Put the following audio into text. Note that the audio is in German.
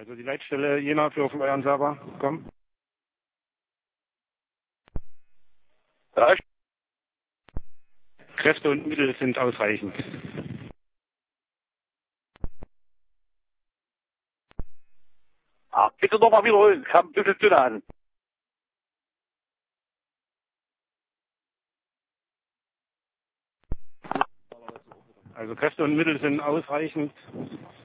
Also die Leitstelle Jena für euren Server, komm. Ja, Kräfte und Mittel sind ausreichend. bitte nochmal wiederholen. Kam ein bisschen dünner an. Also Kräfte und Mittel sind ausreichend.